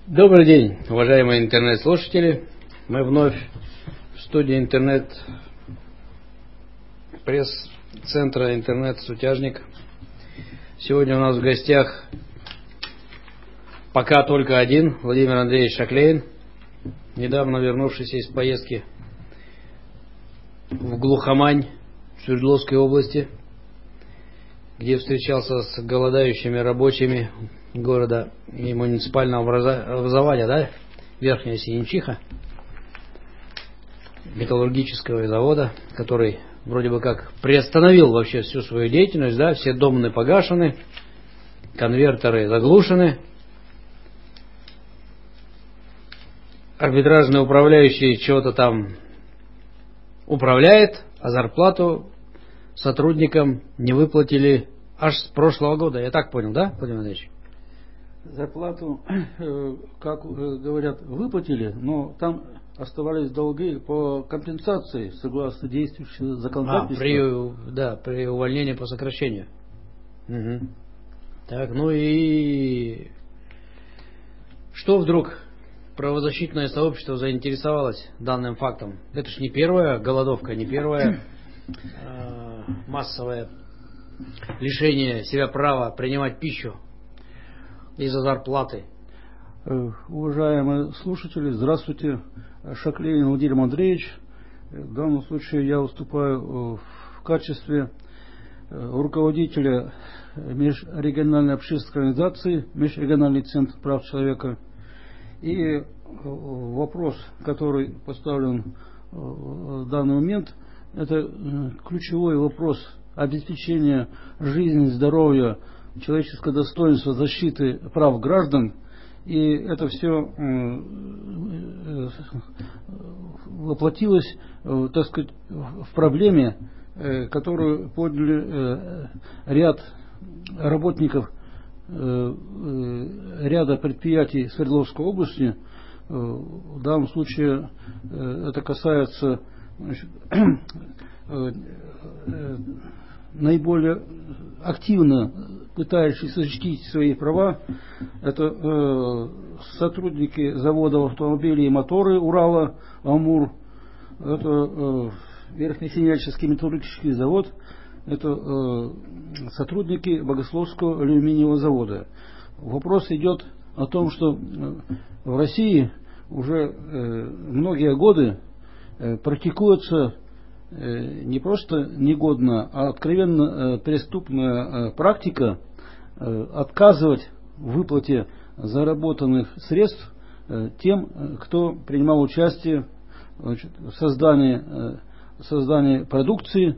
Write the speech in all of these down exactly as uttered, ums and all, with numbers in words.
Добрый день, уважаемые интернет-слушатели. Мы вновь в студии интернет-пресс-центра «Интернет-сутяжник». Сегодня у нас в гостях пока только один, Владимир Андреевич Шаклейн, недавно вернувшийся из поездки в Глухомань Свердловской области, где встречался с голодающими рабочими города и муниципального образования, да, Верхняя Синечиха, металлургического завода, который вроде бы как приостановил вообще всю свою деятельность, да, все домны погашены, конвертеры заглушены, арбитражный управляющий чего-то там управляет, а зарплату сотрудникам не выплатили аж с прошлого года. Я так понял, да, Владимир Андреевич? Зарплату, как говорят, выплатили, но там оставались долги по компенсации, согласно действующему законодательству. А, при, да, при увольнении по сокращению. Угу. Так, ну и что вдруг правозащитное сообщество заинтересовалось данным фактом? Это ж не первая голодовка, не первое э, массовое лишение себя права принимать пищу из-за зарплаты. Уважаемые слушатели, здравствуйте. Шаклейн Владимир Андреевич. В данном случае я выступаю в качестве руководителя межрегиональной общественной организации, Межрегиональный центр прав человека. И вопрос, который поставлен в данный момент, это ключевой вопрос обеспечения жизни, здоровья, человеческого достоинства, защиты прав граждан. И это все воплотилось, так сказать, в проблеме, которую подняли ряд работников ряда предприятий Свердловской области. В данном случае это касается, значит, наиболее активно пытающиеся защитить свои права. Это э, сотрудники заводов автомобилей и моторы Урала, Амур, это э, Верхнесинячский металлургический завод, это э, сотрудники Богословского алюминиевого завода. Вопрос идет о том, что в России уже э, многие годы э, практикуется не просто негодная, а откровенно преступная практика отказывать в выплате заработанных средств тем, кто принимал участие в создании, создании продукции,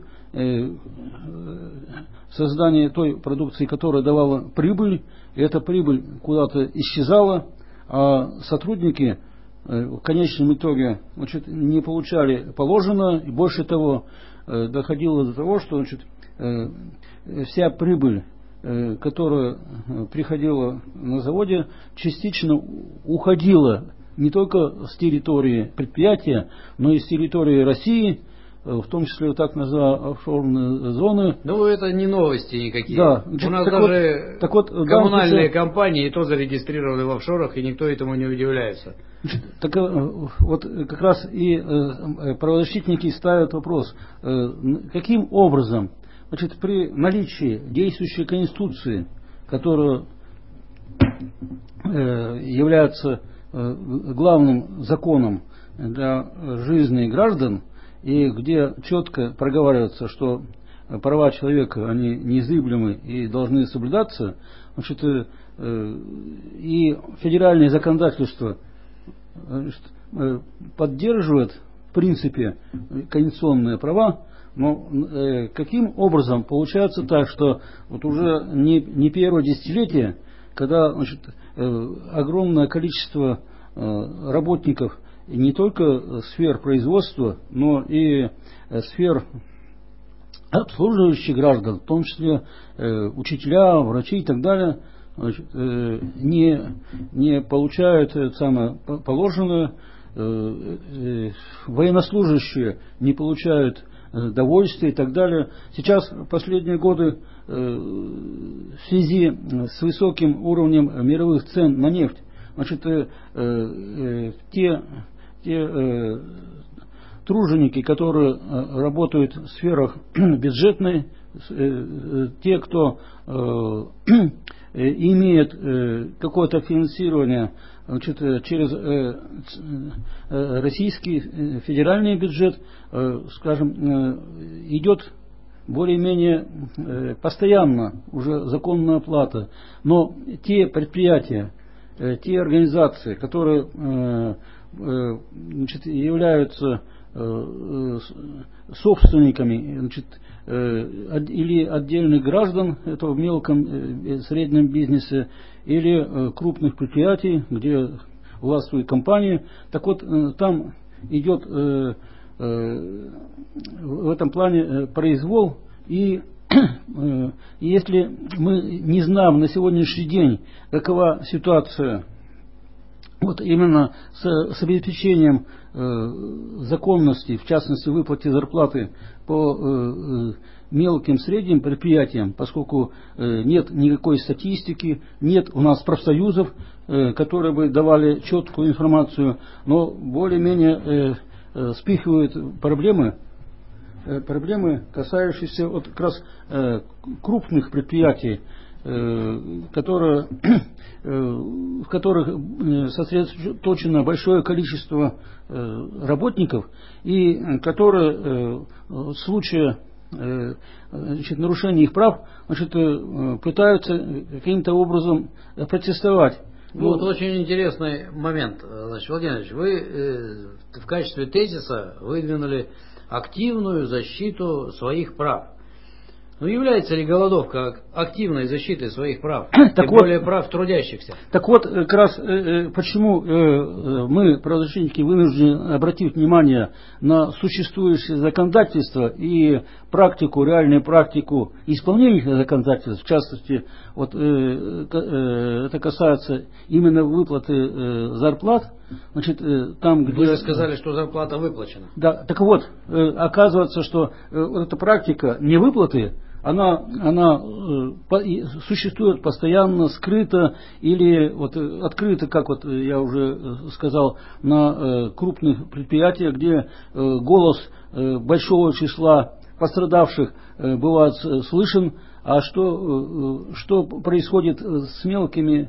создании той продукции, которая давала прибыль, и эта прибыль куда-то исчезала, а сотрудники в конечном итоге, значит, не получали положено, и больше того, доходило до того, что, значит, вся прибыль, которая приходила на заводе, частично уходила не только с территории предприятия, но и с территории России, в том числе так называемые офшорные зоны. Ну, это не новости никакие. Да. У нас так даже вот, так вот, коммунальные случае... компании то зарегистрированы в офшорах, и никто этому не удивляется. Так вот как раз и правозащитники ставят вопрос, каким образом, значит, при наличии действующей Конституции, которая является главным законом для жизни граждан, и где четко проговаривается, что права человека, они неизъявлемы и должны соблюдаться, значит, и федеральное законодательство, значит, поддерживает в принципе конституционные права, но каким образом получается так, что вот уже не, не первое десятилетие, когда, значит, огромное количество работников не только сфер производства, но и сфер обслуживающих граждан, в том числе э, учителя, врачи и так далее, значит, э, не, не получают э, самое положенное, э, э, военнослужащие не получают э, довольствия и так далее. Сейчас в последние годы э, в связи с высоким уровнем мировых цен на нефть значит, э, э, те, те э, труженики, которые э, работают в сферах бюджетной, э, э, те, кто э, э, имеет э, какое-то финансирование, значит, через э, э, российский э, федеральный бюджет, э, скажем, э, идет более-менее э, постоянно уже законная оплата. Но те предприятия, э, те организации, которые э, э, значит, являются э, собственниками, значит, э, или отдельных граждан, это в мелком э, среднем бизнесе, или э, крупных предприятий, где властвуют компании, так вот э, там идет э, в этом плане произвол, и если мы не знаем на сегодняшний день, какова ситуация вот именно с, с обеспечением э, законности, в частности выплате зарплаты по э, мелким, средним предприятиям, поскольку э, нет никакой статистики, нет у нас профсоюзов, э, которые бы давали четкую информацию, но более-менее э, спихивают проблемы, проблемы, касающиеся вот как раз э, крупных предприятий, э, которые, э, в которых сосредоточено большое количество э, работников, и которые э, в случае э, значит, нарушения их прав, значит, э, пытаются каким-то образом протестовать. Ну, вот очень интересный момент. Значит, Владимир Ильич, вы э, в качестве тезиса выдвинули активную защиту своих прав. Но является ли голодовка активной защитой своих прав, так тем вот, более прав трудящихся? Так вот, как раз э, почему э, мы, правозащитники, вынуждены обратить внимание на существующее законодательство и практику, реальную практику исполнения законодательства, в частности, вот, э, э, это касается именно выплаты э, зарплат. Значит, э, там, где... Вы же сказали, что зарплата выплачена. Да, так вот, э, оказывается, что э, вот эта практика невыплаты, она, она э, существует постоянно, скрыто или вот, открыто, как вот я уже сказал, на э, крупных предприятиях, где э, голос э, большого числа пострадавших э, бывает слышен, а что, э, что происходит с мелкими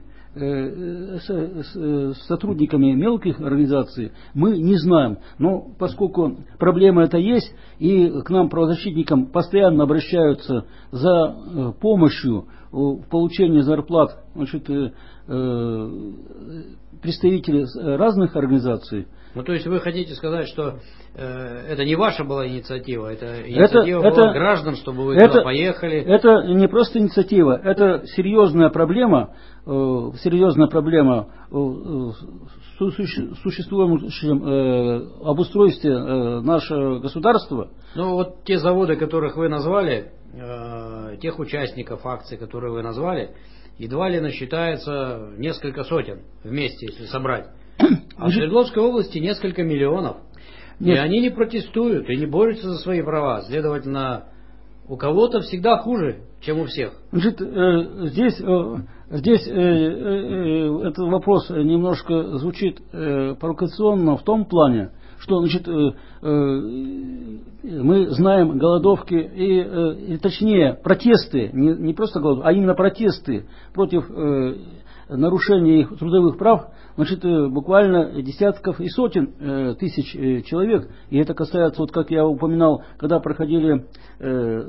С, с сотрудниками мелких организаций, мы не знаем. Но поскольку проблема эта есть, и к нам, правозащитникам, постоянно обращаются за помощью в получении зарплат, значит, представители разных организаций. Ну, то есть вы хотите сказать, что э, это не ваша была инициатива, это инициатива это, была это, граждан, чтобы вы это, туда поехали? Это не просто инициатива, это серьезная проблема, э, серьезная проблема э, в существующем э, обустройстве э, нашего государства. Ну, вот те заводы, которых вы назвали, э, тех участников акций, которые вы назвали, едва ли насчитается несколько сотен вместе, если собрать. А в Свердловской области несколько миллионов. Нет. И они не протестуют и не борются за свои права. Следовательно, у кого-то всегда хуже, чем у всех. Значит, э, здесь, э, здесь э, э, этот вопрос немножко звучит э, провокационно в том плане, что, значит, э, э, мы знаем голодовки и, э, и точнее протесты, не, не просто голодовки, а именно протесты против э, нарушения их трудовых прав, значит, буквально десятков и сотен э, тысяч э, человек. И это касается, вот как я упоминал, когда проходили э,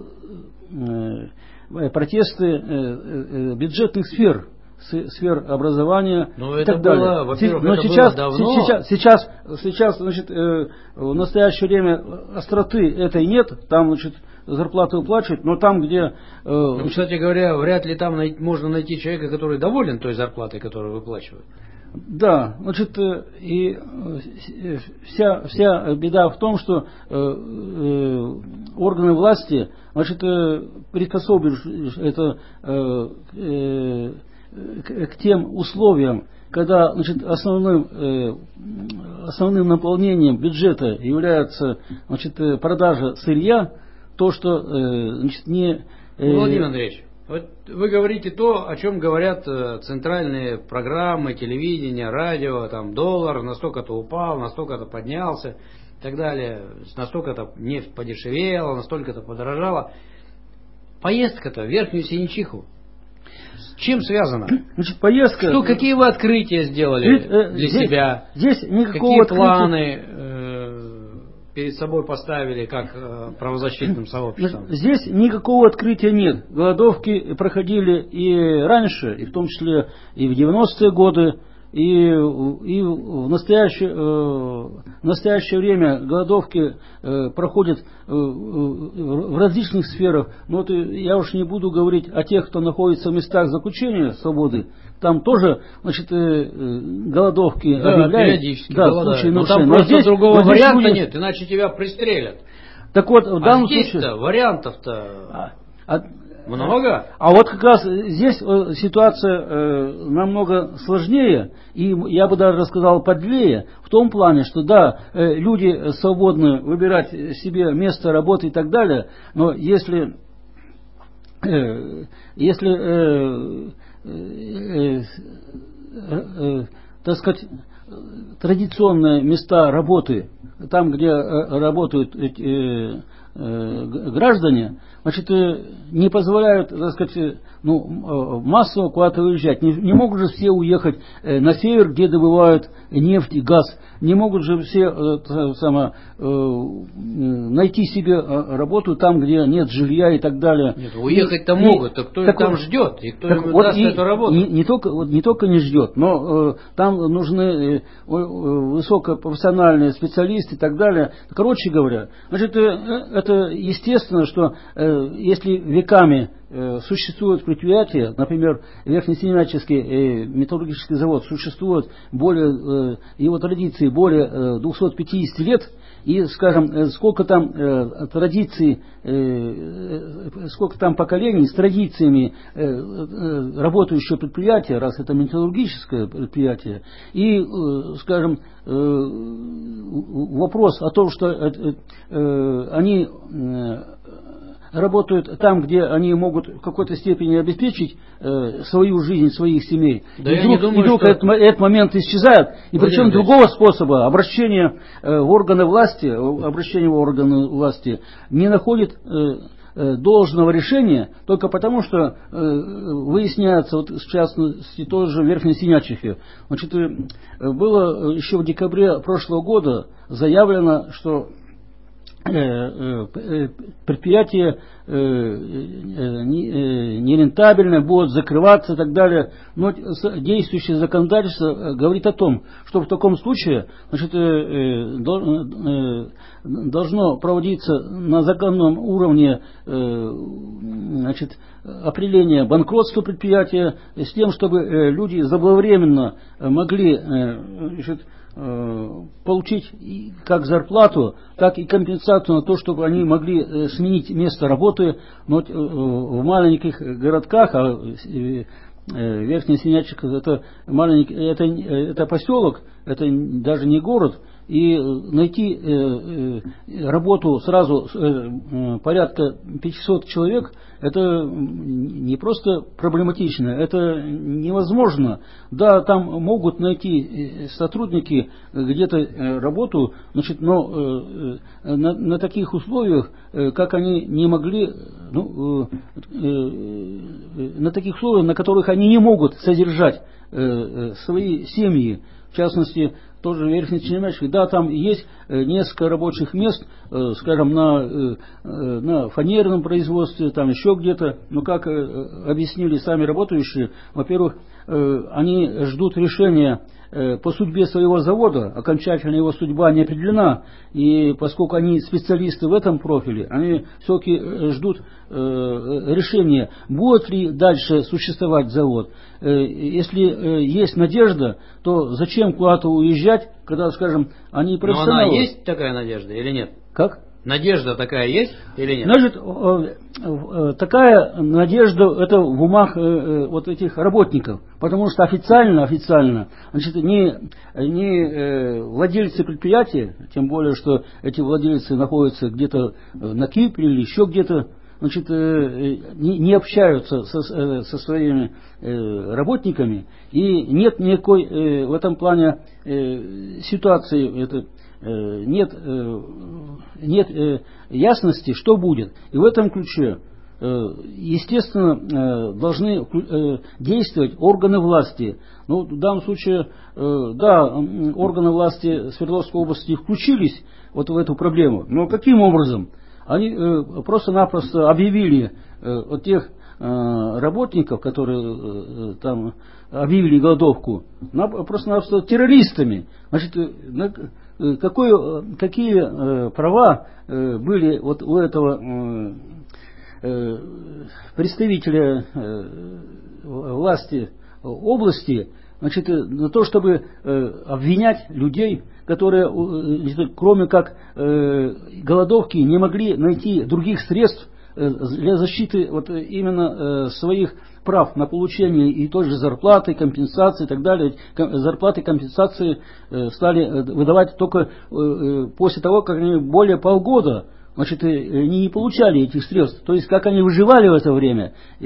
э, протесты э, э, бюджетных сфер, сфер образования. Но и это так было, далее. во-первых, Но это сейчас, было давно. Сейчас, сейчас, сейчас значит, э, в настоящее время остроты этой нет. Там, значит, зарплаты уплачивают, но там, где... Э, ну, кстати говоря, вряд ли там най- можно найти человека, который доволен той зарплатой, которую выплачивают. Да, значит, и вся, вся беда в том, что э, э, органы власти, значит, приспособили это э, э, к, к тем условиям, когда, значит, основным, э, основным наполнением бюджета является, значит, продажа сырья, то, что э, значит, не... Э, Владимир Андреевич, Вот вы говорите то, о чем говорят центральные программы, телевидение, радио, там доллар настолько-то упал, настолько-то поднялся и так далее, настолько-то нефть подешевела, настолько-то подорожала. Поездка-то в Верхнюю Синечиху с чем связана? Значит, поездка... Что, какие вы открытия сделали Ведь, э, для здесь, себя? Здесь никакого какие открытия... планы э, перед собой поставили как э, правозащитным сообществом? Здесь никакого открытия нет. Голодовки проходили и раньше, и в том числе и в девяностые годы, и, и в, настоящее, э, в настоящее время голодовки э, проходят э, в различных сферах. Но вот я уж не буду говорить о тех, кто находится в местах заключения свободы. Там тоже, значит, э, голодовки да, объявляют. Периодически да, голодают. Но там но просто здесь, другого здесь варианта люди... нет, иначе тебя пристрелят. Так вот, в а данном здесь-то случае... вариантов-то а, а, много. А вот как раз здесь ситуация э, намного сложнее, и я бы даже сказал подлее, в том плане, что да, э, люди свободны выбирать себе место работы и так далее, но если, э, если э, э, э, э, так сказать, традиционные места работы, там, где э, работают эти э, граждане, значит, не позволяют, так сказать, ну, массово куда-то уезжать. Не, не могут же все уехать на север, где добывают нефть и газ. Не могут же все э, само, э, найти себе работу там, где нет жилья и так далее. Нет, уехать-то и, могут, так кто так их там вот, ждет, и кто им вот даст и, эту работу? Не, не, только, вот, не только не ждет, но э, там нужны э, высокопрофессиональные специалисты и так далее. Короче говоря, значит, э, это естественно, что э, если веками э, существуют предприятия, например, Верхнесемяческий э, металлургический завод существует более, э, его традиции более э, двухсот пятидесяти лет, и, скажем, э, сколько там э, традиций, э, э, сколько там поколений с традициями э, э, работающего предприятия, раз это металлургическое предприятие, и, э, скажем, э, вопрос о том, что э, э, они э, работают там, где они могут в какой-то степени обеспечить э, свою жизнь, своих семей. Да и я вдруг, не думаю, и вдруг что... этот, этот момент исчезает. И Владимир причем Ильич. другого способа обращения э, в органы власти, обращения в органы власти не находит э, э, должного решения, только потому, что э, выясняется, вот, в частности, тоже в Верхней Синечихе. Значит, э, было еще в декабре прошлого года заявлено, что предприятие нерентабельное, будут закрываться и так далее. Но действующее законодательство говорит о том, что в таком случае, значит, должно проводиться на законном уровне, значит, определение банкротства предприятия с тем, чтобы люди заблаговременно могли, значит, получить как зарплату, так и компенсацию на то, чтобы они могли сменить место работы. Но в маленьких городках, а Верхняя Синечиха это маленький, это, это поселок, это даже не город, и найти работу сразу порядка пятисот человек, это не просто проблематично, это невозможно. Да, там могут найти сотрудники где-то работу, значит, но на, на таких условиях, как они не могли, ну, на таких условиях, на которых они не могут содержать свои семьи, в частности, тоже в Верхней Синечихе, да, там есть несколько рабочих мест, скажем, на, на фанерном производстве, там еще где-то, но как объяснили сами работающие, во-первых, они ждут решения по судьбе своего завода, окончательно его судьба не определена, и поскольку они специалисты в этом профиле, они все-таки ждут решения, будет ли дальше существовать завод. Если есть надежда, то зачем куда-то уезжать, когда, скажем, они профессионалы. Но она есть такая надежда или нет? Как? Надежда такая есть или нет? Значит, такая надежда это в умах вот этих работников, потому что официально, официально, значит, не, не владельцы предприятия, тем более, что эти владельцы находятся где-то на Кипре или еще где-то, значит, не, не общаются со, со своими работниками, и нет никакой в этом плане ситуации, это, нет, нет ясности, что будет. И в этом ключе, естественно, должны действовать органы власти. Ну, в данном случае, да, органы власти Свердловской области включились вот в эту проблему. Но каким образом? Они просто-напросто объявили от тех работников, которые там объявили голодовку, просто-напросто террористами. Значит, какое, какие права были вот у этого представителя власти области, значит, на то, чтобы обвинять людей, которые, кроме как голодовки, не могли найти других средств для защиты вот именно своих прав на получение и той же зарплаты, компенсации и так далее. Зарплаты, компенсации стали выдавать только после того, как они более полгода, значит, они не получали этих средств. То есть, как они выживали в это время, и,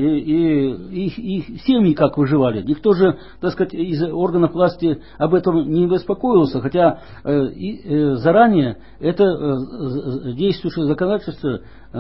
и их, их семьи как выживали. Никто же, так сказать, из органов власти об этом не беспокоился, хотя э, и, э, заранее это э, действующее законодательство э,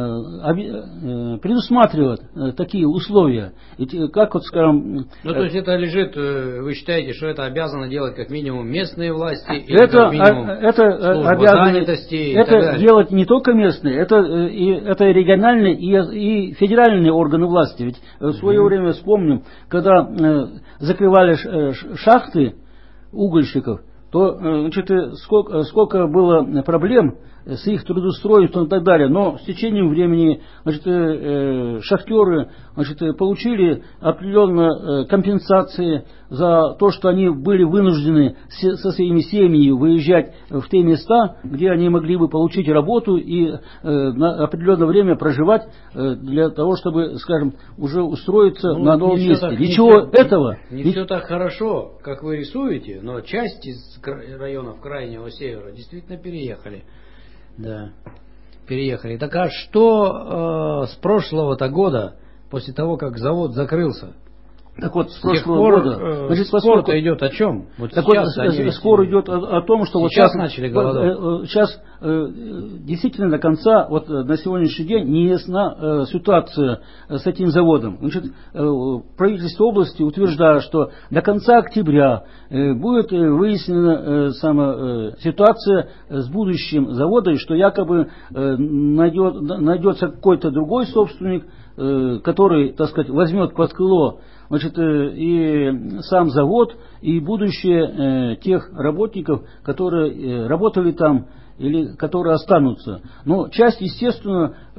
э, предусматривает э, такие условия. Ведь, как вот, скажем... Э, ну, то есть, это лежит, вы считаете, что это обязаны делать как минимум местные власти, или это, как минимум это служба обязаны, занятости и это так далее? делать не только местные, это, и, это региональные и, и федеральные органы власти. Ведь в свое mm-hmm. время вспомним, когда э, закрывали шахты угольщиков, то значит, сколько, сколько было проблем с их трудоустройством и так далее. Но с течением времени, значит, э, шахтеры, значит, получили определенные компенсации за то, что они были вынуждены со своими семьями выезжать в те места, где они могли бы получить работу и э, на определенное время проживать э, для того, чтобы, скажем, уже устроиться ну, на новом месте. Так, Ничего не этого. Не, не все так хорошо, как вы рисуете, но часть из районов Крайнего Севера действительно переехали. Да, переехали. Так а что э, с прошлого-то года, после того, как завод закрылся? Так вот, с прошлого пор, года. Э, значит, спор-то идет о чем? Вот так вот, спор идет о, о том, что сейчас вот сейчас начали голодовку. Сейчас э, действительно до конца, вот на сегодняшний день не ясна э, ситуация с этим заводом. Значит, э, правительство области утверждает, что до конца октября э, будет выяснена э, сама э, ситуация с будущим заводом, что якобы э, найдет, найдется какой-то другой собственник, э, который, так сказать, возьмет под крыло, значит, и сам завод, и будущее э, тех работников, которые э, работали там или которые останутся. Но часть, естественно, э,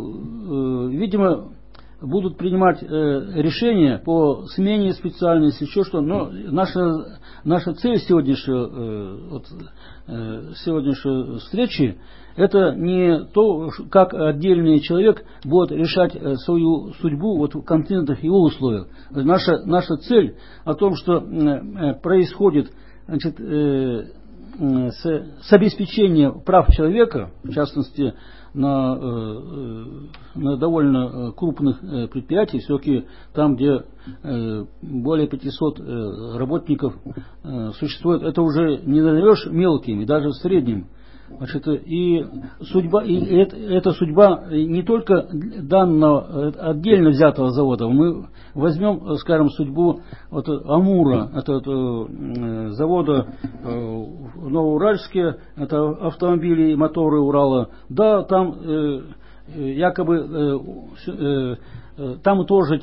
э, видимо, будут принимать э, решения по смене специальности, еще что. Но наша, наша цель сегодняшней, э, вот, э, сегодняшней встречи — это не то, как отдельный человек будет решать свою судьбу вот в конкретных его условиях. Наша, наша цель о том, что происходит, значит, э, с, с обеспечением прав человека, в частности, на, э, на довольно крупных предприятиях, все-таки там, где э, более пятисот э, работников э, существует, это уже не назовешь мелким и даже средним. Значит, и судьба, и это, это судьба не только данного отдельно взятого завода. Мы возьмем, скажем, судьбу вот Амура, это, это завода в Новоуральске, это автомобили и моторы Урала. Да, там э, якобы э, э, там тоже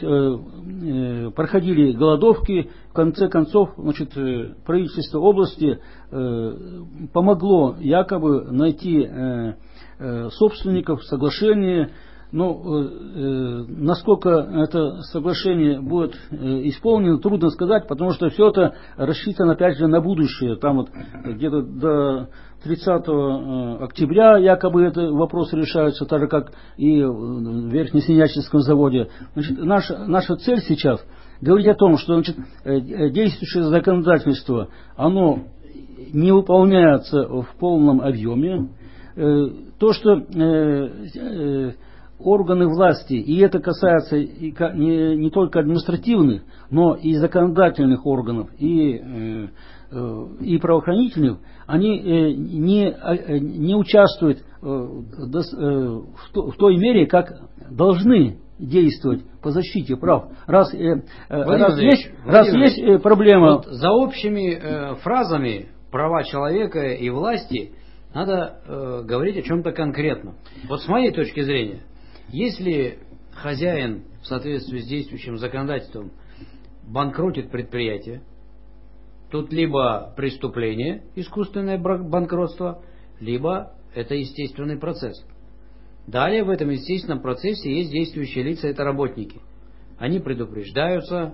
э, проходили голодовки. В конце концов, значит, правительство области э, помогло якобы найти э, э, собственников, соглашение. Но э, насколько это соглашение будет э, исполнено, трудно сказать, потому что все это рассчитано опять же на будущее. Там вот где-то до тридцатого октября якобы этот вопрос решается, так же как и в Верхнесинячинском заводе. Значит, наша, наша цель сейчас говорить о том, что, значит, действующее законодательство, оно не выполняется в полном объеме. То, что органы власти, и это касается и не, не только административных, но и законодательных органов, и, и правоохранительных, они не, не участвуют в той мере, как должны действовать по защите прав. Раз, раз, есть, раз есть проблема... Вот за общими э, фразами права человека и власти надо э, говорить о чем-то конкретном. Вот с моей точки зрения, если хозяин в соответствии с действующим законодательством банкротит предприятие, тут либо преступление, искусственное банкротство, либо это естественный процесс. Далее в этом естественном процессе есть действующие лица, это работники. Они предупреждаются,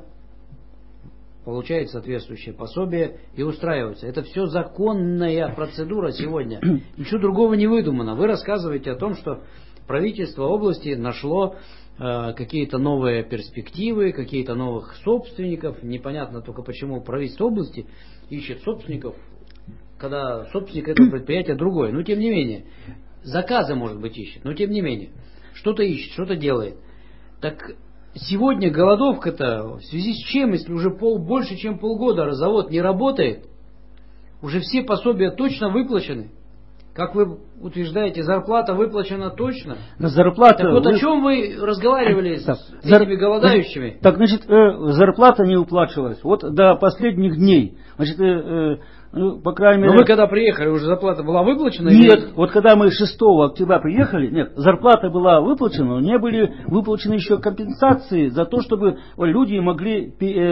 получают соответствующее пособие и устраиваются. Это все законная процедура сегодня. Ничего другого не выдумано. Вы рассказываете о том, что правительство области нашло э, какие-то новые перспективы, какие-то новых собственников. Непонятно только почему правительство области ищет собственников, когда собственник этого предприятия другой. Но тем не менее, заказы, может быть, ищет, но тем не менее, что-то ищет, что-то делает. Так сегодня голодовка-то в связи с чем, если уже пол, больше, чем полгода завод не работает, уже все пособия точно выплачены. Как вы утверждаете, зарплата выплачена точно. Зарплата... Так вот, о чем вы разговаривали так, с этими голодающими? Так, значит, зарплата не выплачивалась. Вот до последних дней. Значит, ну, по крайней мере... Но вы когда приехали, уже зарплата была выплачена? Нет, или... вот когда мы шестого октября приехали, нет, зарплата была выплачена, но не были выплачены еще компенсации за то, чтобы люди могли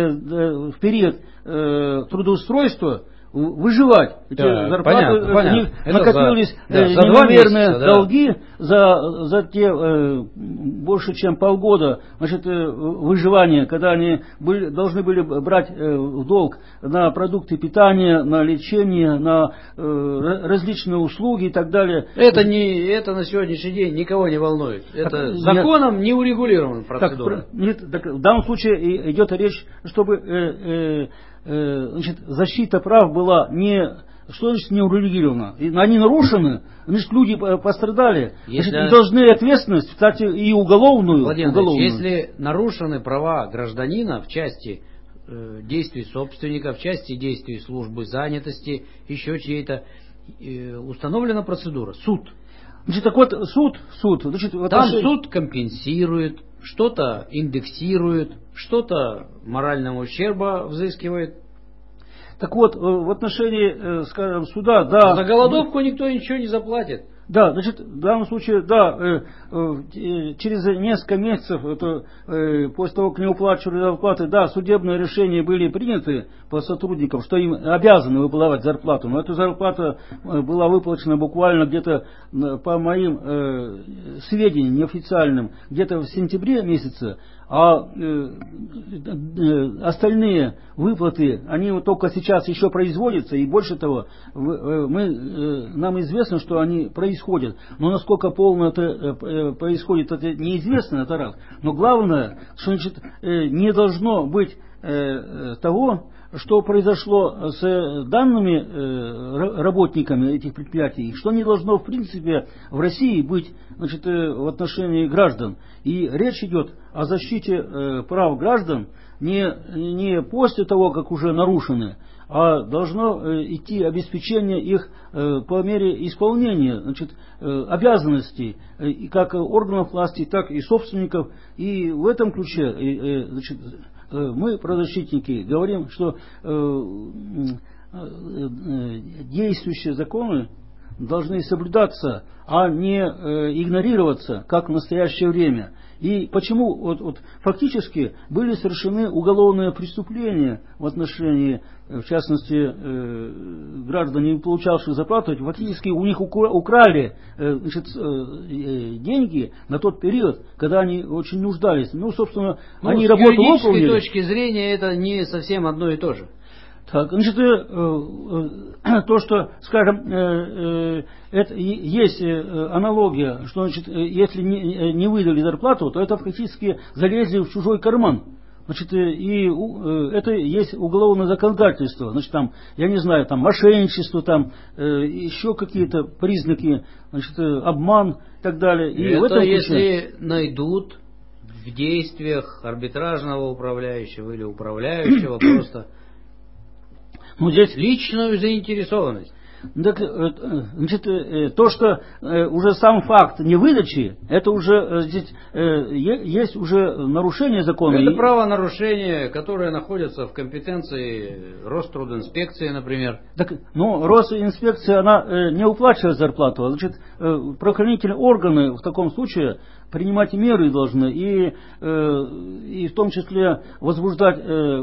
в период трудоустройства выживать. Да, зарплаты, понятно, понятно. Накопились за, э, да, неимоверные месяца, долги да. за, за те э, больше чем полгода, значит, э, выживания, когда они были, должны были брать э, в долг на продукты питания, на лечение, на э, различные услуги и так далее. Это, не, это на сегодняшний день никого не волнует. Это так, законом нет, не урегулирована процедура. Так, нет, так, в данном случае идет речь, чтобы... Э, э, Значит, защита прав была не, что значит не урегулирована? Они нарушены, значит, люди пострадали. Если... Значит, должны ответственность, кстати, и уголовную. Владимир уголовную. Если нарушены права гражданина в части э, действий собственника, в части действий службы занятости, еще чьей-то, э, установлена процедура, суд. Значит, так вот, суд, суд. Значит, Там отношении... суд компенсирует, что-то индексирует, что-то морального ущерба взыскивает. Так вот, в отношении, скажем, суда, да... За голодовку никто ничего не заплатит. Да, значит, в данном случае, да, через несколько месяцев, это, после того, как не уплачивали зарплаты, да, судебные решения были приняты по сотрудникам, что им обязаны выплачивать зарплату. Но эта зарплата была выплачена буквально где-то, по моим сведениям неофициальным, где-то в сентябре месяце, а остальные выплаты, они вот только сейчас еще производятся, и больше того, мы, нам известно, что они происходят. Но насколько полно это происходит, это неизвестно, это раз. Но главное, что значит, не должно быть того, что произошло с данными работниками этих предприятий, что не должно в принципе в России быть, значит, в отношении граждан. И речь идет о защите прав граждан не, не после того, как уже нарушены, а должно идти обеспечение их по мере исполнения, значит, обязанностей как органов власти, так и собственников. И в этом ключе, значит, мы, правозащитники, говорим, что действующие законы должны соблюдаться, а не игнорироваться, как в настоящее время. И почему вот, вот, фактически были совершены уголовные преступления в отношении, в частности, э, граждан, не получавших зарплату, фактически у них украли э, значит, э, деньги на тот период, когда они очень нуждались. Ну, собственно, ну, они работу выполнили. С юридической точки зрения это не совсем одно и то же. Так, значит, э, э, то, что, скажем, э, э, это, есть э, аналогия, что, значит, если не, не выдали зарплату, то это фактически залезли в чужой карман. Значит, и это есть уголовное законодательство. Значит, там, я не знаю, там мошенничество, там еще какие-то признаки, значит, обман и так далее. И это в этом если найдут в действиях арбитражного управляющего или управляющего просто ну, здесь личную заинтересованность. Так, значит, то, что уже сам факт невыдачи, это уже здесь есть уже нарушение закона. Это правонарушение, которое находится в компетенции Рострудинспекции, например. Так, ну, Росинспекция, она не уплачивает зарплату. Значит, правоохранительные органы в таком случае принимать меры должны и, и в том числе возбуждать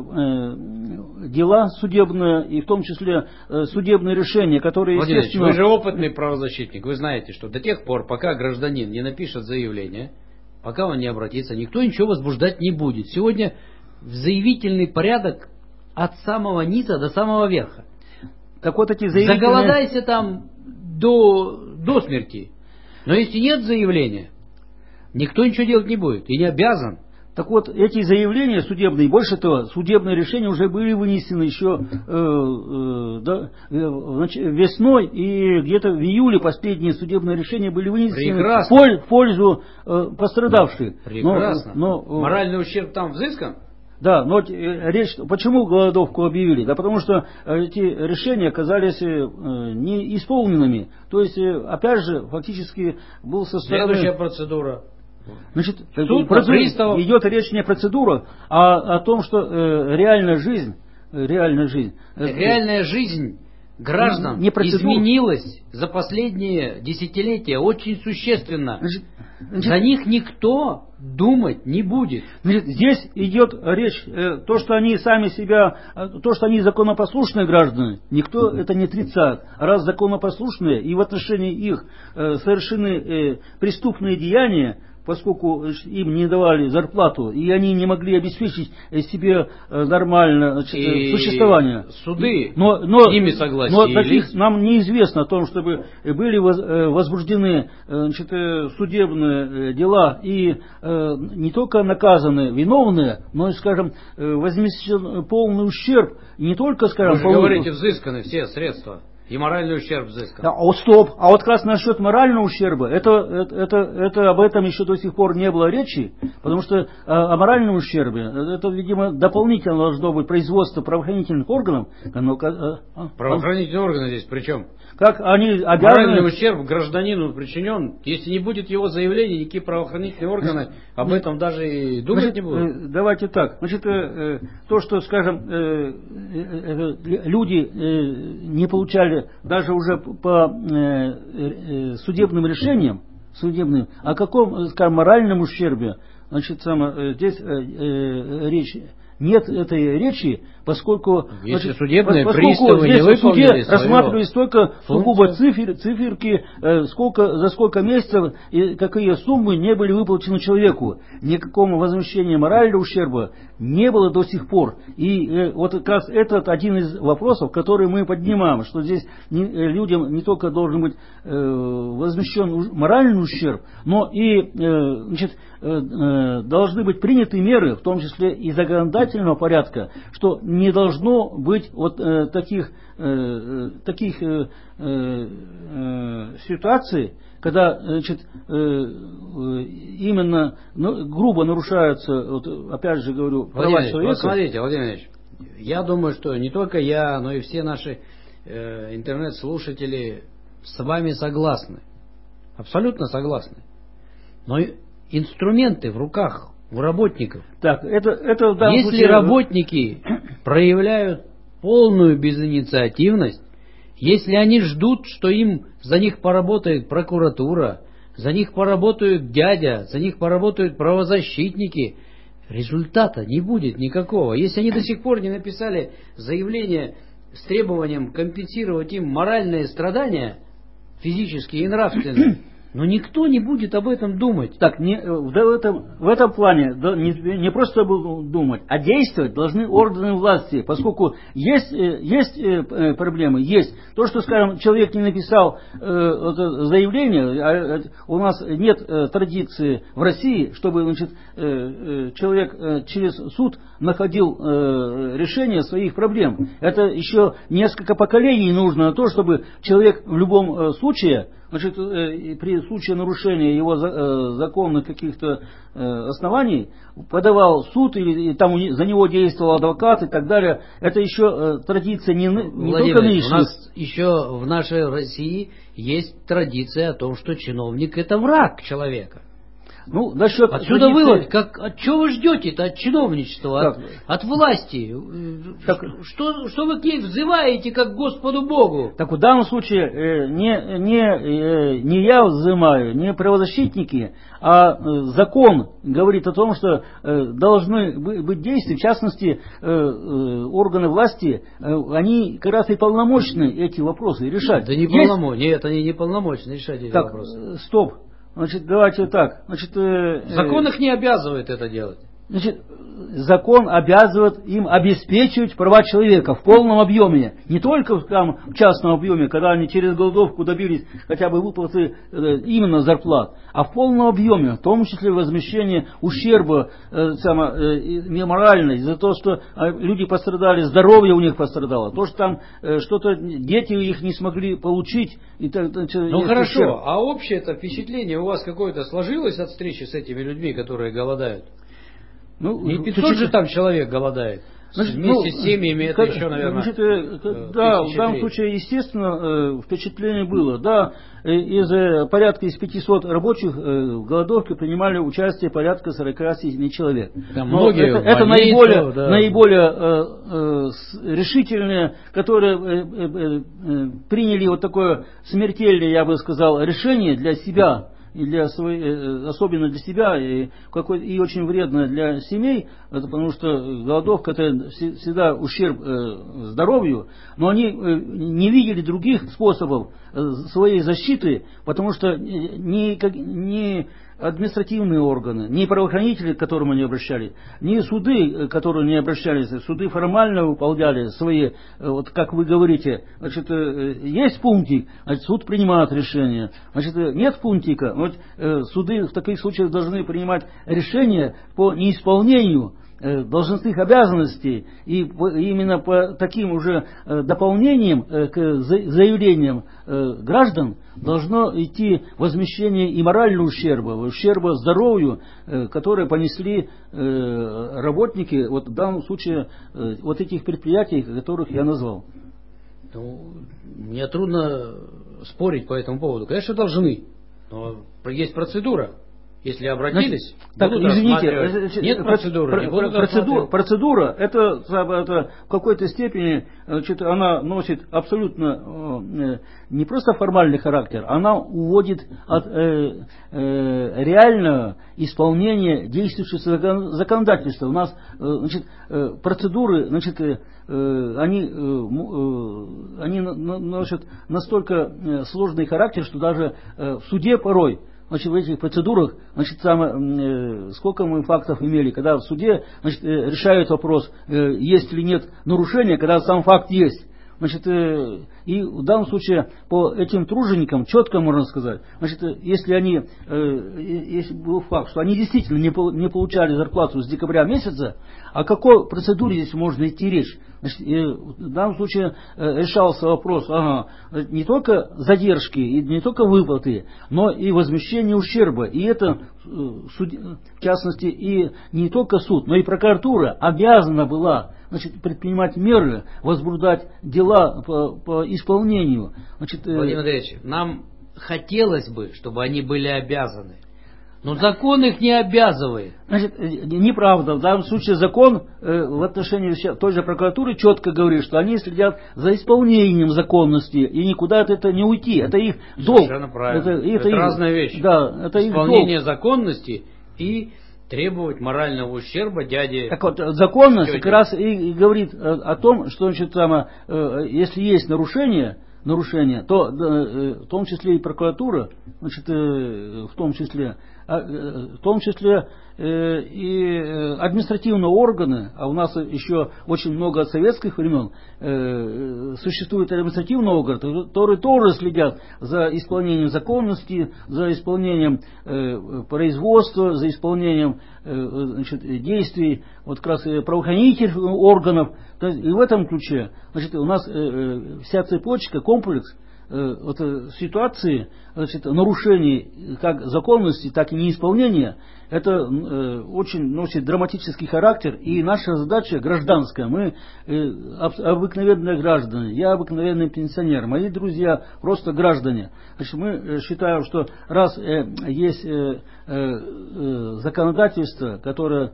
дела судебные, и в том числе судебные решения, которые, Владимир естественно... Вы же опытный правозащитник, вы знаете, что до тех пор, пока гражданин не напишет заявление, пока он не обратится, никто ничего возбуждать не будет. Сегодня заявительный порядок от самого низа до самого верха. Так вот эти заявительные... Заголодайся там до, до смерти. Но если нет заявления, никто ничего делать не будет и не обязан. Так вот, эти заявления судебные, больше того, судебные решения уже были вынесены еще э, э, да, э, весной, и где-то в июле последние судебные решения были вынесены Прекрасно. в пользу э, пострадавших. Прекрасно. Но, но, моральный ущерб там взыскан? Да, но речь, почему голодовку объявили? Да потому что эти решения оказались неисполненными. То есть, опять же, фактически был со стороны... Следующая процедура. Значит, Суд процедура, идет речь не о процедуре, а о том, что э, реальная жизнь, реальная жизнь, реальная жизнь граждан не изменилась за последние десятилетия очень существенно. Значит, значит, за них никто думать не будет. Значит, здесь идет речь, э, то, что они сами себя, то, что они законопослушные граждане, никто это не отрицает. Раз законопослушные и в отношении их э, совершены э, преступные деяния, поскольку им не давали зарплату, и они не могли обеспечить себе нормальное значит, существование. Суды но, но, с ними согласились. Но таких нам неизвестно о том, чтобы были возбуждены значит, судебные дела и не только наказаны виновные, но и, скажем, возмещен полный ущерб. И не только, скажем, Вы же полный... говорите, взысканы все средства. И моральный ущерб взыскан. А вот стоп, а вот как раз насчет морального ущерба, это, это, это, это об этом еще до сих пор не было речи, потому что а, о моральном ущербе, это, видимо, дополнительно должно быть производство правоохранительных органов. Оно, а, а, правоохранительные органы здесь при чем? Как они обязаны... Моральный ущерб гражданину причинен, если не будет его заявления, никакие правоохранительные органы об этом даже и думать Значит, не будут. Давайте так. Значит, то, что, скажем, люди не получали даже уже по судебным решениям, судебным, о каком, скажем, моральном ущербе, значит, само, здесь речь... Нет этой речи, поскольку, если значит, судебные поскольку приставы здесь не в суде свою рассматривались только функцию. сугубо цифер, циферки, э, сколько, за сколько месяцев и какие суммы не были выплачены человеку. Никакого возмещения морального ущерба не было до сих пор. И э, вот как раз этот один из вопросов, который мы поднимаем, что здесь не, э, людям не только должен быть э, возмещен моральный ущерб, но и э, значит, э, э, должны быть приняты меры, в том числе и законодательные порядка, что не должно быть вот э, таких, э, таких э, э, ситуаций, когда значит, э, именно ну, грубо нарушаются, вот, опять же говорю, права Владимир, человека. Вот смотрите, Владимир Ильич, я думаю, что не только я, но и все наши э, интернет-слушатели с вами согласны. Абсолютно согласны. Но инструменты в руках у работников. Так, это, это, да, если случае... работники проявляют полную безинициативность, если они ждут, что им за них поработает прокуратура, за них поработают дядя, за них поработают правозащитники, результата не будет никакого. Если они до сих пор не написали заявление с требованием компенсировать им моральные страдания, физические и нравственные, Но никто не будет об этом думать. Так, не, в, этом, в этом плане да, не, не просто думать, а действовать должны органы власти, поскольку есть, есть проблемы, есть. То, что, скажем, человек не написал э, заявление, а у нас нет э, традиции в России, чтобы значит, э, человек э, через суд находил э, решение своих проблем. Это еще несколько поколений нужно на то, чтобы человек в любом э, случае, значит, э, при случае нарушения его за, э, законных каких-то э, оснований подавал в суд или и там за него действовал адвокат и так далее. Это еще э, традиция не, не только нынешняя. У нас еще в нашей России есть традиция о том, что чиновник — это враг человека. Ну, насчет Отсюда традиции... вывод, как, от чего вы ждете-то от чиновничества, от, от власти? Так, что, что вы к ней взываете, как к Господу Богу? Так в данном случае э, не, не, э, не я взываю, не правозащитники, а э, закон говорит о том, что э, должны быть действия, в частности, э, э, органы власти, э, они как раз и полномочны эти вопросы решать. Да не полномочны, нет, они не полномочны решать эти так, вопросы. Стоп. Значит, давайте так. Значит, э, закон их не обязывает это делать. Значит, закон обязывает им обеспечивать права человека в полном объеме. Не только там, в частном объеме, когда они через голодовку добились хотя бы выплаты э, именно зарплат, а в полном объеме, в том числе возмещение ущерба э, само, э, морально, из-за того, что э, люди пострадали, здоровье у них пострадало, то, что там э, что-то дети их не смогли получить. И так, так, ну хорошо, ущерб. А общее-то впечатление у вас какое-то сложилось от встречи с этими людьми, которые голодают? Ну, не пятьсот же там человек голодает. Значит, вместе ну, с семьями это как, еще, наверное, значит, э, да, в данном случае, естественно, впечатление было. Да, из порядка из пятисот рабочих в голодовке принимали участие порядка сорока семи человек. Да, многие это это наиболее, да. наиболее э, э, решительные, которые э, э, э, приняли вот такое смертельное, я бы сказал, решение для себя. И для своей, особенно для себя, и, какой, и очень вредно для семей, это потому что голодовка — это всегда ущерб э, здоровью, но они э, не видели других способов э, своей защиты, потому что ни, как, ни административные органы, ни правоохранители, к которым они обращались, ни суды, к которым они обращались, суды формально выполняли свои, вот как вы говорите, значит, есть пунктик, значит, суд принимает решение, значит, нет пунктика, вот, суды в таких случаях должны принимать решения по неисполнению должностных обязанностей, и именно по таким уже дополнениям к заявлениям граждан должно идти возмещение и морального ущерба, ущерба здоровью, которые понесли работники, вот в данном случае, вот этих предприятий, которых я назвал. Ну, мне трудно спорить по этому поводу. Конечно, должны, но есть процедура. Если обратились, так, извините, нет процедуры, про, не про, процедура, процедура это, это в какой-то степени значит, она носит абсолютно э, не просто формальный характер, она уводит от э, э, реального исполнения действующего законодательства. У нас э, значит, э, процедуры, значит, э, они, э, они носят настолько сложный характер, что даже э, в суде порой, значит, в этих процедурах, значит, там, э, сколько мы фактов имели, когда в суде, значит, э, решают вопрос, э, есть или нет нарушения, когда сам факт есть. Значит, э, и в данном случае по этим труженикам четко можно сказать, значит, если они, э, если был факт, что они действительно не, не получали зарплату с декабря месяца, о какой процедуре здесь можно идти речь? Значит, в данном случае решался вопрос, ага, не только задержки, и не только выплаты, но и возмещение ущерба. И это, в частности, и не только суд, но и прокуратура обязана была, значит, предпринимать меры, возбуждать дела по, по исполнению. Значит, Владимир Андреевич, нам хотелось бы, чтобы они были обязаны. Но закон их не обязывает. Значит, неправда. В данном случае закон э, в отношении той же прокуратуры четко говорит, что они следят за исполнением законности и никуда от этого не уйти. Это их долг. Совершенно правильно. Это, это, это их, разная вещь. Да, это исполнение их долг. законности и требовать морального ущерба дяде. Так вот, законность как раз и говорит о том, что, значит, там, э, если есть нарушение, нарушения, то в том числе и прокуратура, значит, в том числе, в том числе и административные органы, а у нас еще очень много от советских времен существуют административные органы, которые тоже следят за исполнением законности, за исполнением производства, за исполнением, значит, действий вот как раз правоохранительных органов. И в этом ключе, значит, у нас вся цепочка, комплекс вот, ситуации, значит, нарушений как законности, так и неисполнения, это э, очень носит драматический характер, и наша задача гражданская. Мы э, об, обыкновенные граждане, я обыкновенный пенсионер, мои друзья просто граждане. Значит, мы считаем, что раз э, есть э, э, законодательство, которое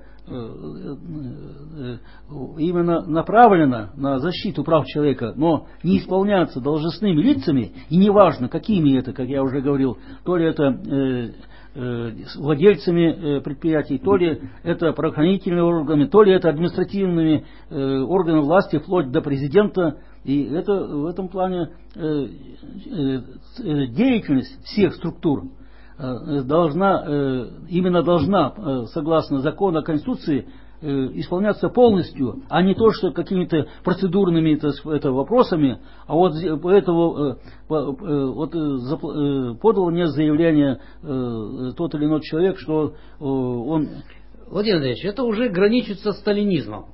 именно направлено на защиту прав человека, но не исполняется должностными лицами, и неважно, какими это, как я уже говорил, то ли это э, э, владельцами предприятий, то ли это правоохранительными органами, то ли это административными э, органами власти, вплоть до президента. И это в этом плане э, э, э, деятельность всех структур должна, именно должна, согласно закону о Конституции, исполняться полностью, а не то, что какими-то процедурными это, это, вопросами, а вот этого вот, подал мне заявление тот или иной человек, что он... Владимир Андреевич, это уже граничит со сталинизмом.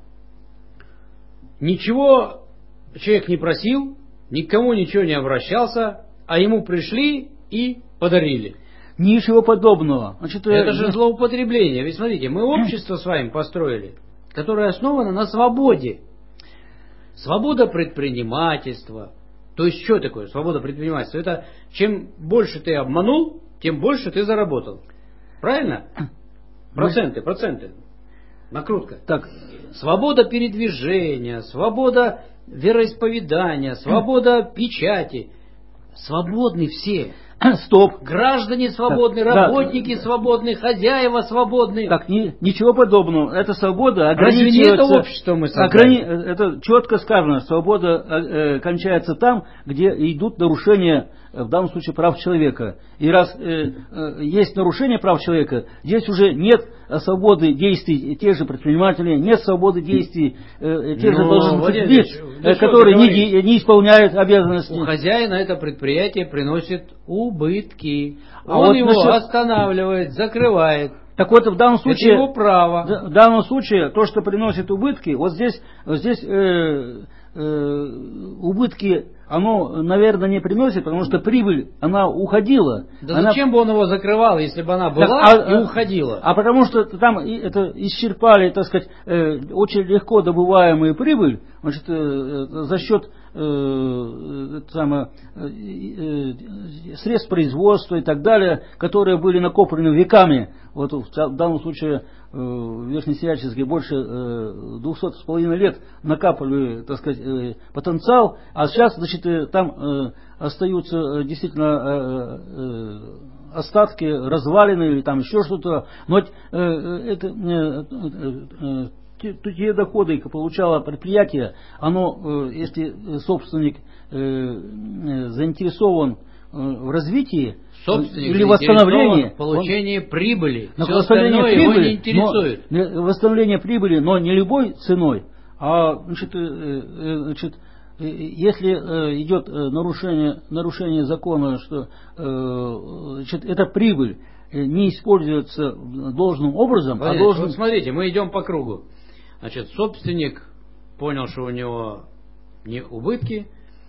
Ничего человек не просил, никому ничего не обращался, а ему пришли и подарили. Ничего подобного. Значит, это же злоупотребление. Ведь смотрите, мы общество с вами построили, которое основано на свободе. Свобода предпринимательства. То есть что такое свобода предпринимательства? Это чем больше ты обманул, тем больше ты заработал. Правильно? Проценты, проценты. Накрутка. Так. Свобода передвижения, свобода вероисповедания, свобода печати. Свободны все. Стоп. Граждане свободны, так, работники да. свободны, хозяева свободны. Так, ни, ничего подобного. Эта свобода ограничивается... Разве не это общество мы создали? Ограни... Это четко сказано. Свобода э, кончается там, где идут нарушения, в данном случае, прав человека. И раз э, э, есть нарушение прав человека, здесь уже нет свободы действий тех же предпринимателей, нет свободы действий э, тех же должностных лиц, э, которые не, не исполняют обязанности. У хозяина это предприятие приносит убытки. А Он вот его насчет... останавливает, закрывает. Так вот, в данном случае, это его право. В данном случае, то, что приносит убытки, вот здесь, вот здесь э, э, убытки, оно, наверное, не приносит, потому что прибыль, она уходила. Да она... зачем бы он его закрывал, если бы она была так, а, и уходила? А потому что там это исчерпали, так сказать, э, очень легко добываемую прибыль, значит, э, за счет э, самое, э, э, средств производства и так далее, которые были накоплены веками. Вот в данном случае э, в Верхнесвятческе больше э, двухсот с половиной лет накапливали, так сказать, э, потенциал, а сейчас, значит, э, там э, остаются э, действительно э, э, остатки, развалины или там еще что-то. Но э, это э, э, те, те доходы, которые получало предприятие, оно, э, если собственник э, э, заинтересован в развитии собственник или восстановлении, в получении он, прибыли. Все остальное прибыли, его не интересует. Но, восстановление прибыли, но не любой ценой, а значит, значит, если идет нарушение, нарушение закона, что значит, эта прибыль не используется должным образом, Владимир, а должен... Вот смотрите, мы идем по кругу. Значит, собственник понял, что у него не убытки,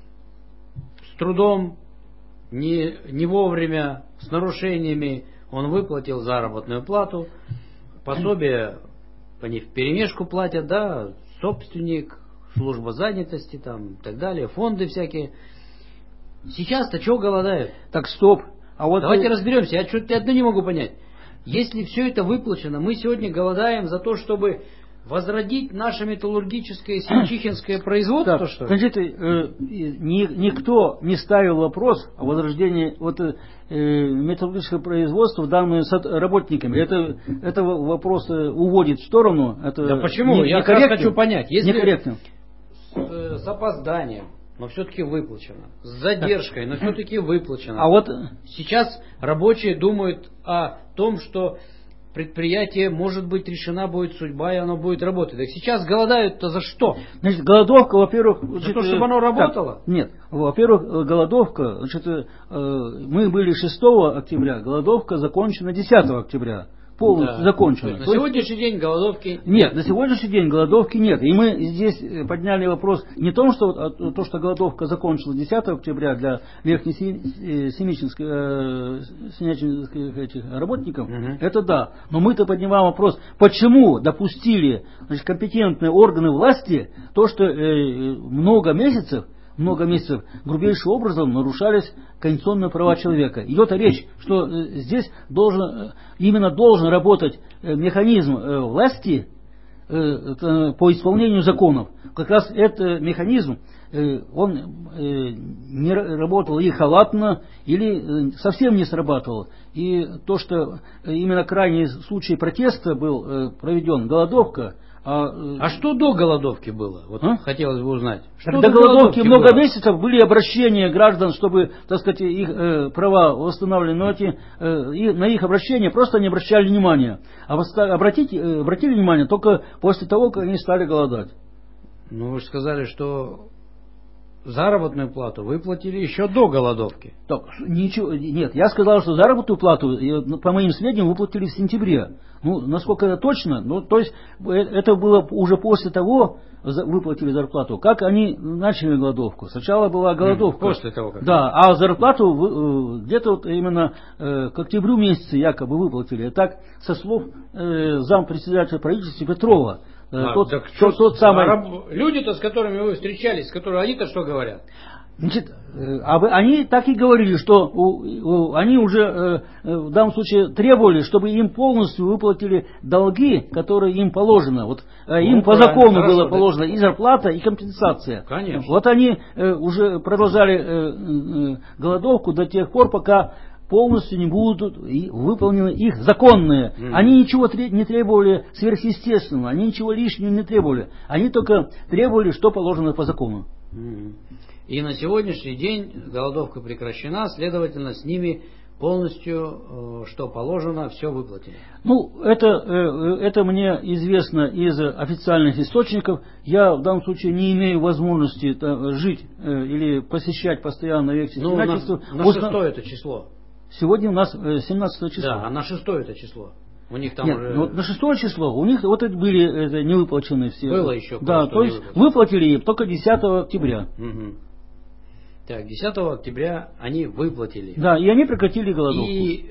с трудом, Не, не вовремя, с нарушениями он выплатил заработную плату, пособие они вперемешку платят, да, собственник, служба занятости там и так далее, фонды всякие. Сейчас-то чего голодают? Так, стоп. А вот Давайте вы... разберемся, я что-то одно не могу понять. Если все это выплачено, мы сегодня голодаем за то, чтобы возродить наше металлургическое симчихинское производство, так, что ли? Значит, э, ни, никто не ставил вопрос о возрождении вот, э, металлургического производства данными работниками. Это, это вопрос уводит в сторону. Это да почему? Не, Я как раз хочу понять. Если некорректно. С, э, с опозданием но все-таки выплачено. С задержкой, но все-таки выплачено. А вот сейчас рабочие думают о том, что предприятие, может быть, решена будет судьба, и оно будет работать. Так сейчас голодают-то за что? Значит, голодовка, во-первых... За значит, то, чтобы оно работало? Так, нет. Во-первых, голодовка, значит, мы были шестого октября, голодовка закончена десятого октября. Полностью да. закончена. На сегодняшний день голодовки нет. Нет, на сегодняшний день голодовки нет. И мы здесь подняли вопрос не о том, что, а то, что голодовка закончилась десятого октября для верхнесемичинских этих работников, угу. это да. Но мы-то поднимаем вопрос, почему допустили, значит, компетентные органы власти то, что э, много месяцев много месяцев грубейшим образом нарушались конституционные права человека. Идет речь, что здесь должен, именно должен работать механизм власти по исполнению законов. Как раз этот механизм, он не работал и халатно, или совсем не срабатывал. И то, что именно крайний случай протеста был проведен, голодовка. А, а что до голодовки было? Вот а? Хотелось бы узнать. Что до, до голодовки, голодовки много было? Месяцев были обращения граждан, чтобы, так сказать, их э, права восстанавливали, но эти, э, и, на их обращения просто не обращали внимания. А обратите, э, обратили внимание только после того, как они стали голодать. Ну, вы же сказали, что заработную плату выплатили еще до голодовки. Так, ничего, нет, я сказал, что заработную плату, по моим сведениям, выплатили в сентябре. Ну, насколько это точно, ну, то есть это было уже после того, выплатили зарплату, как они начали голодовку. Сначала была голодовка. После того, как. Да, а зарплату где-то вот именно к октябрю месяце якобы выплатили. Так, со слов зампредседателя правительства Петрова. А, тот, так тот, тот самый... а люди-то, с которыми вы встречались, с которыми они-то что говорят? Значит, они так и говорили, что у, у, они уже в данном случае требовали, чтобы им полностью выплатили долги, которые им положено. Вот ну, им по закону хорошо, было положено и зарплата, и компенсация. Конечно. Вот они уже продолжали голодовку до тех пор, пока полностью не будут выполнены их законные. Mm. Они ничего не требовали сверхъестественного, они ничего лишнего не требовали. Они только требовали, что положено по закону. Mm. И на сегодняшний день голодовка прекращена, следовательно, с ними полностью, что положено, все выплатили. Ну, это, это мне известно из официальных источников. Я в данном случае не имею возможности жить или посещать постоянно вексельствовательство. Ну, на, на шестое это число. Сегодня у нас семнадцатое число. Да, а на шестое это число. У них там Нет, уже... ну, на шестое число у них вот это были это, невыплаченные все. Было еще. Да, то есть выплатили только десятого октября. Угу. Так, десятого октября они выплатили. Да, и они прекратили голодовку. И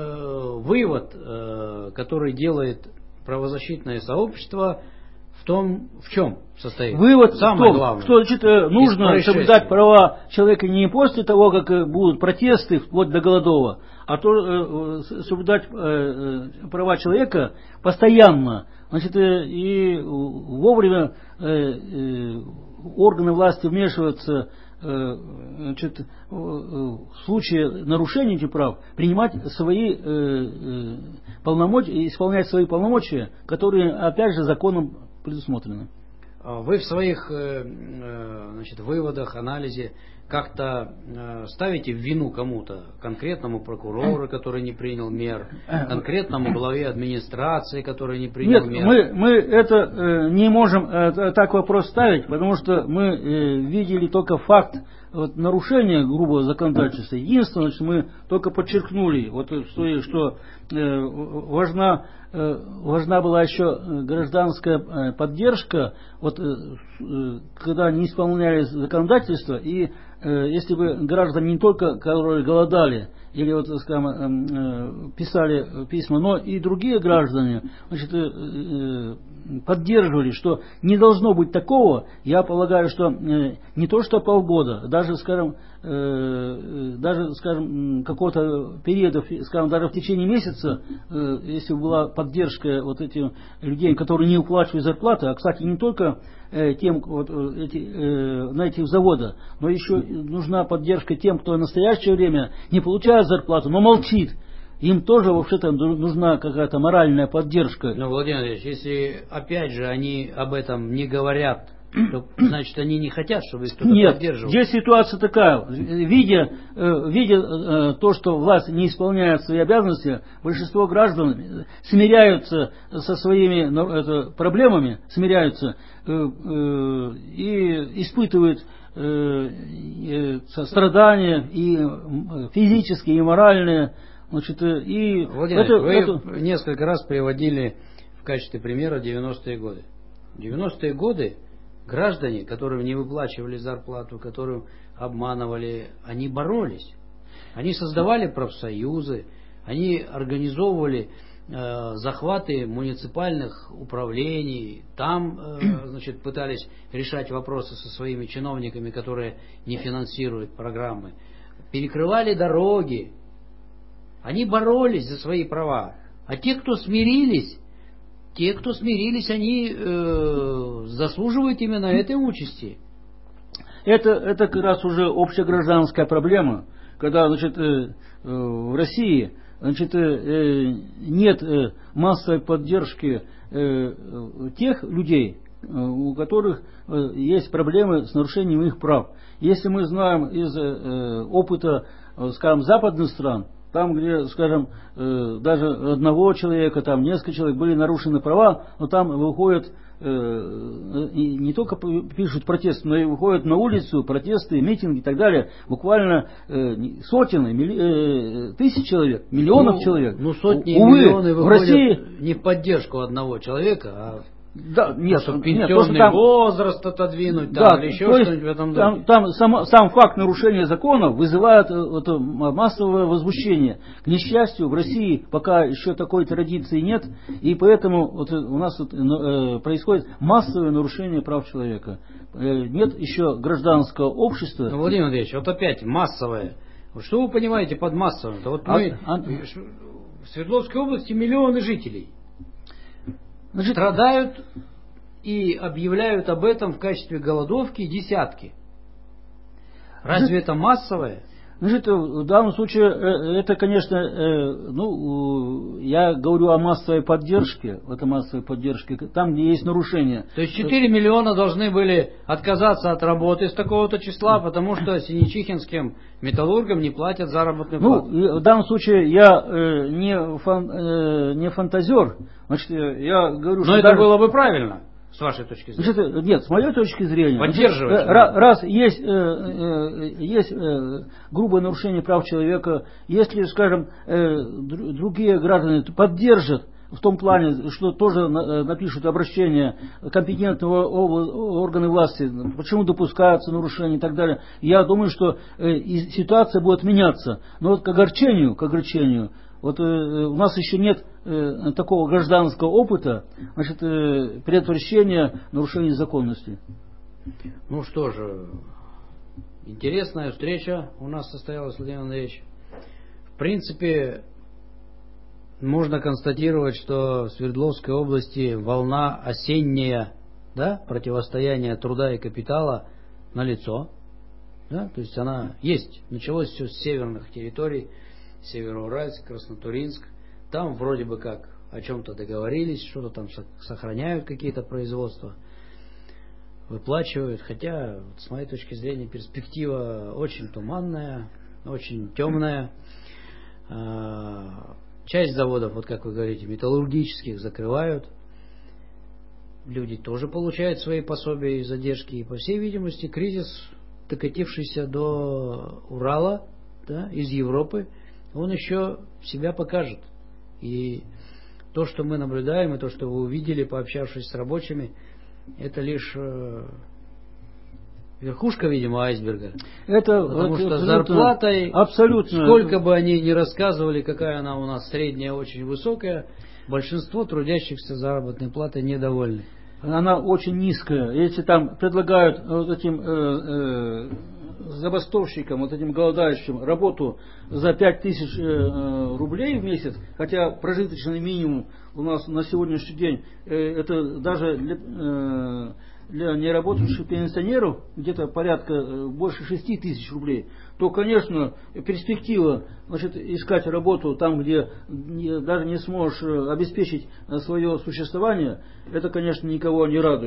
э, вывод, э, который делает правозащитное сообщество, в том, в чем состоит? Вывод Самое в том, главное, что значит, нужно соблюдать права человека не после того, как будут протесты вплоть до голодова, а то э, соблюдать э, права человека постоянно. Значит, э, и вовремя э, э, органы власти вмешиваются э, значит, в случае нарушения этих прав, принимать свои э, э, полномочия, исполнять свои полномочия, которые, опять же, законом предусмотрены. Вы в своих значит, выводах, анализе как-то ставите в вину кому-то, конкретному прокурору, который не принял мер, конкретному главе администрации, который не принял Нет, мер? мы, мы это не можем так вопрос ставить, потому что мы видели только факт вот, нарушения грубого законодательства. Единственное, что мы только подчеркнули, вот, что, что э, важна, э, важна была еще гражданская поддержка, вот, э, когда не исполняли законодательство, и э, если бы граждане не только, которые голодали, или вот, скажем, э, писали письма, но и другие граждане, значит, э, э, поддерживали, что не должно быть такого, я полагаю, что э, не то что полгода, даже, скажем, э, даже, скажем, какого-то периода, скажем, даже в течение месяца, э, если была поддержка вот этих людей, которые не уплачивают зарплаты, а, кстати, не только э, тем, вот, эти, э, на этих заводах, но еще нужна поддержка тем, кто в настоящее время не получает зарплату, но молчит. Им тоже вообще-то нужна какая-то моральная поддержка. Но, Владимир Ильич, если опять же они об этом не говорят то, значит, они не хотят, чтобы их кто-то Нет, поддерживал. здесь ситуация такая. Видя, э, видя э, то, что власть не исполняет свои обязанности, большинство граждан смиряются со своими ну, это, проблемами, смиряются э, э, и испытывают э, э, страдания и физические, и моральные. Значит, и Владимир, это, вы это... несколько раз приводили в качестве примера девяностые годы. В девяностые годы граждане, которые не выплачивали зарплату, которым обманывали, они боролись. Они создавали профсоюзы, они организовывали э, захваты муниципальных управлений, там э, значит, пытались решать вопросы со своими чиновниками, которые не финансируют программы, перекрывали дороги. Они боролись за свои права. А те, кто смирились, те, кто смирились, они э, заслуживают именно этой участи. Это, это как раз уже общегражданская проблема, когда, значит, э, э, в России, значит, э, нет э, массовой поддержки э, тех людей, э, у которых э, есть проблемы с нарушением их прав. Если мы знаем из э, опыта, э, скажем, западных стран, там, где, скажем, э, даже одного человека, там несколько человек были нарушены права, но там выходят, э, и не только пишут протесты, но и выходят на улицу, протесты, митинги и так далее. Буквально э, сотен, милли, э, тысяч человек, миллионов ну, человек. Ну, сотни Увы, и миллионы выходят в России не в поддержку одного человека, а да, нет, чтобы нет, пенсионный там, возраст отодвинуть, там, да, или еще есть, что-нибудь в этом там, духе. там сам, сам факт нарушения закона вызывает это массовое возмущение. К несчастью, в России пока еще такой традиции нет, и поэтому вот у нас вот, э, происходит массовое нарушение прав человека. Э, нет еще гражданского общества. Ну, Владимир Андреевич, вот опять массовое. Вот что вы понимаете под массовым? Да вот А, мы а, в Свердловской области миллионы жителей. значит, Страдают и объявляют об этом в качестве голодовки десятки. Разве значит, это массовое? Значит, в данном случае это, конечно, ну, я говорю о массовой поддержке, это массовой поддержке, там, где есть нарушения. То есть четыре миллиона должны были отказаться от работы с такого-то числа, потому что синечихинским металлургам не платят заработную плату. Ну, в данном случае я э, не, фан, э, не фантазер, значит, я говорю, Но что это даже... было бы правильно. С вашей точки зрения. Значит, нет, с моей точки зрения. Поддерживать. Значит, раз, раз есть, э, э, есть э, грубое нарушение прав человека, если, скажем, э, другие граждане поддержат в том плане, что тоже напишут обращение компетентного органа власти, почему допускаются нарушения и так далее, я думаю, что э, ситуация будет меняться. Но вот к огорчению, к огорчению, вот э, у нас еще нет э, такого гражданского опыта, значит, э, предотвращения нарушений законности. Ну что же, интересная встреча у нас состоялась, Владимир Андреевич. В принципе, можно констатировать, что в Свердловской области волна осенняя, да, противостояния труда и капитала налицо. Да, то есть она есть. Началось все с северных территорий. Североуральск, Краснотуринск, там вроде бы как о чем-то договорились, что-то там сохраняют какие-то производства, выплачивают, хотя с моей точки зрения перспектива очень туманная, очень темная. Часть заводов, вот как вы говорите, металлургических закрывают, люди тоже получают свои пособия и задержки, и по всей видимости кризис, докатившийся до Урала, да, из Европы, он еще себя покажет. И то, что мы наблюдаем, и то, что вы увидели, пообщавшись с рабочими, это лишь э, верхушка, видимо, айсберга. Это, Потому это что абсолютно, зарплатой, абсолютно, сколько бы они ни рассказывали, какая она у нас средняя, очень высокая, большинство трудящихся заработной платой недовольны. Она очень низкая. Если там предлагают вот этим э, э, забастовщикам, вот этим голодающим работу за пять тысяч э, рублей в месяц, хотя прожиточный минимум у нас на сегодняшний день э, это даже для, э, для неработающих пенсионеров где-то порядка э, больше шести тысяч рублей, то, конечно, перспектива, значит, искать работу там, где не, даже не сможешь обеспечить свое существование, это, конечно, никого не радует.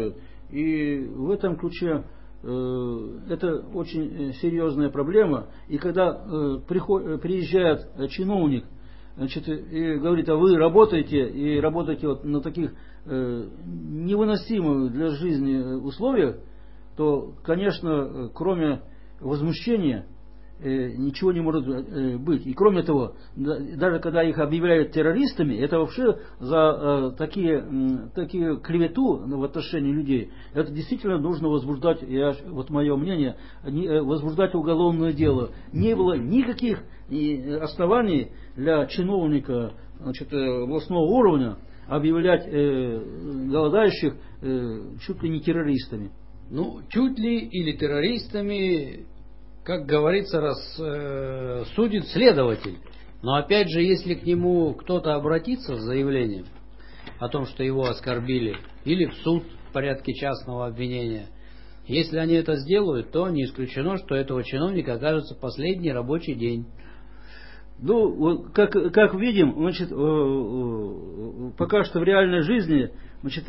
И в этом ключе э, это очень серьезная проблема. И когда э, приход, приезжает чиновник, значит, и говорит, а вы работаете, и работаете вот на таких э, невыносимых для жизни условиях, то, конечно, кроме возмущения ничего не может быть. И кроме того, даже когда их объявляют террористами, это вообще за такие, такие клевету в отношении людей, это действительно нужно возбуждать, я, вот мое мнение, возбуждать уголовное дело. Не было никаких оснований для чиновника, значит, областного уровня объявлять голодающих чуть ли не террористами. Ну, чуть ли или террористами, как говорится, раз, э, судит следователь. Но опять же, если к нему кто-то обратится с заявлением о том, что его оскорбили, или в суд в порядке частного обвинения, если они это сделают, то не исключено, что этого чиновника окажется последний рабочий день. Ну, как, как видим, значит, пока что в реальной жизни, значит,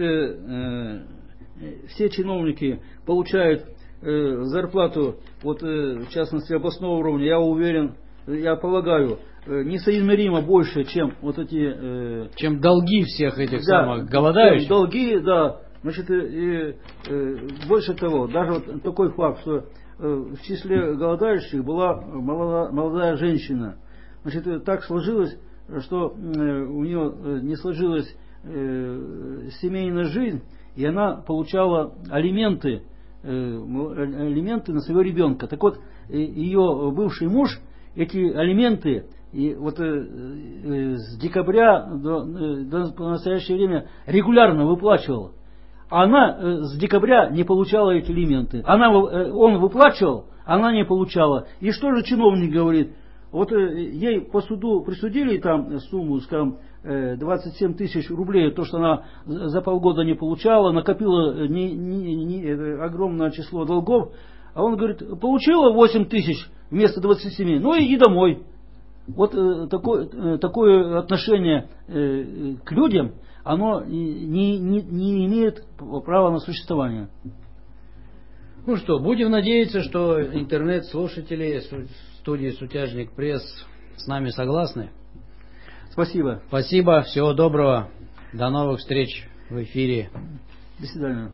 все чиновники получают э, зарплату, вот, э, в частности, областного уровня, я уверен, я полагаю, э, несоизмеримо больше, чем вот эти... Э, чем долги всех этих да, самых голодающих. Долги, да. Значит, и, э, больше того, даже вот такой факт, что э, в числе голодающих была молодая, молодая женщина. Значит, так сложилось, что э, у нее не сложилась э, семейная жизнь, и она получала алименты, э, алименты на своего ребенка. Так вот, э, ее бывший муж эти алименты и вот, э, э, с декабря до, э, до настоящее время регулярно выплачивал. А она э, с декабря не получала эти алименты. Она, э, он выплачивал, она не получала. И что же чиновник говорит? Вот э, ей по суду присудили там сумму, скажем, двадцать семь тысяч рублей, то, что она за полгода не получала, накопила не, не, не, огромное число долгов, а он говорит, получила восемь тысяч вместо двадцати семи, ну иди домой. Вот э, такое, э, такое отношение э, к людям, оно не, не, не имеет права на существование. Ну что, будем надеяться, что интернет-слушатели студии «Сутяжник Пресс» с нами согласны. Спасибо. Спасибо, всего доброго, до новых встреч в эфире. До свидания.